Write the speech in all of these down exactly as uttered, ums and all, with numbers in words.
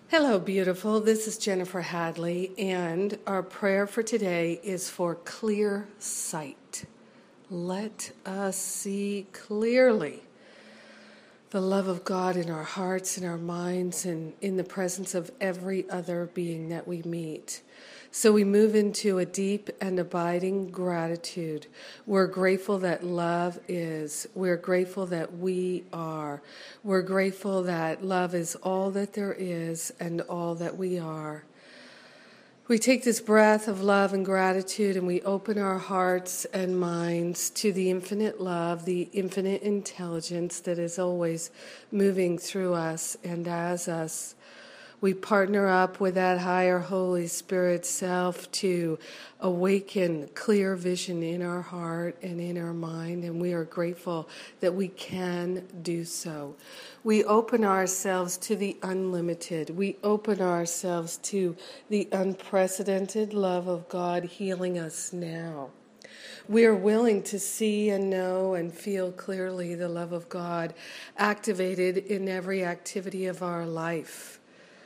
Hello, beautiful. This is Jennifer Hadley, and our prayer for today is for clear sight. Let us see clearly the love of God in our hearts and our minds and in the presence of every other being that we meet. So we move into a deep and abiding gratitude. We're grateful that love is. We're grateful that we are. We're grateful that love is all that there is and all that we are. We take this breath of love and gratitude and we open our hearts and minds to the infinite love, the infinite intelligence that is always moving through us and as us. We partner up with that higher Holy Spirit self to awaken clear vision in our heart and in our mind, and we are grateful that we can do so. We open ourselves to the unlimited. We open ourselves to the unprecedented love of God healing us now. We are willing to see and know and feel clearly the love of God activated in every activity of our life.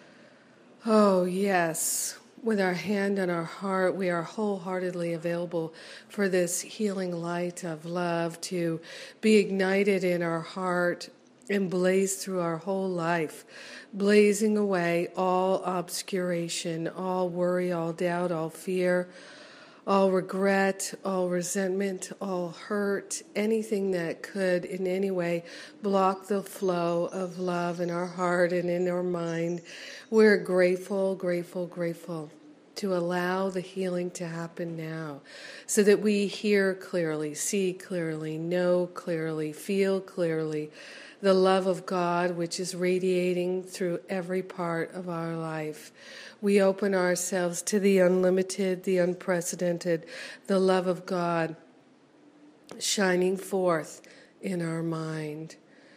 Oh, yes. With our hand on our heart, we are wholeheartedly available for this healing light of love to be ignited in our heart and blaze through our whole life, blazing away all obscuration, all worry, all doubt, all fear, all regret, all resentment, all hurt, anything that could in any way block the flow of love in our heart and in our mind. We're grateful, grateful, grateful to allow the healing to happen now so that we hear clearly, see clearly, know clearly, feel clearly the love of God which is radiating through every part of our life. We open ourselves to the unlimited, the unprecedented, the love of God shining forth in our mind.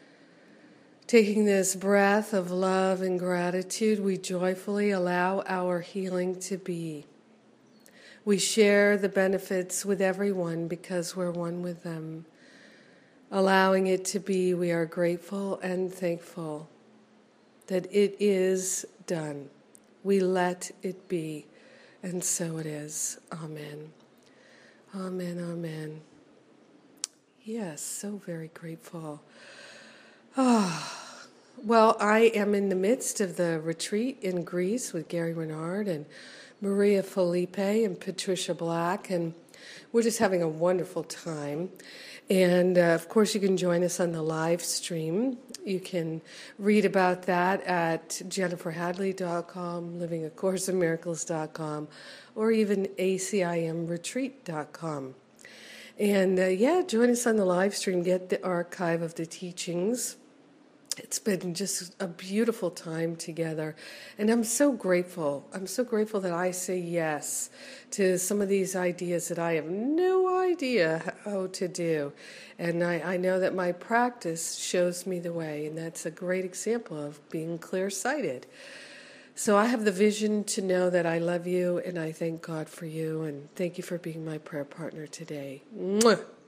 Taking this breath of love and gratitude, we joyfully allow our healing to be. We share the benefits with everyone because we're one with them. Allowing it to be, we are grateful and thankful that it is done. We let it be, and so it is. Amen. Amen, amen. Yes, so very grateful. Ah. Well, I am in the midst of the retreat in Greece with Gary Renard and Maria Felipe and Patricia Black, and we're just having a wonderful time. And, uh, of course, you can join us on the live stream. You can read about that at jennifer hadley dot com, living a course in miracles dot com, or even a c i m retreat dot com. And, uh, yeah, join us on the live stream. Get the archive of the teachings. It's been just a beautiful time together, and I'm so grateful. I'm so grateful that I say yes to some of these ideas that I have no idea how to do, and I, I know that my practice shows me the way, and that's a great example of being clear-sighted. So I have the vision to know that I love you, and I thank God for you, and thank you for being my prayer partner today. Mwah!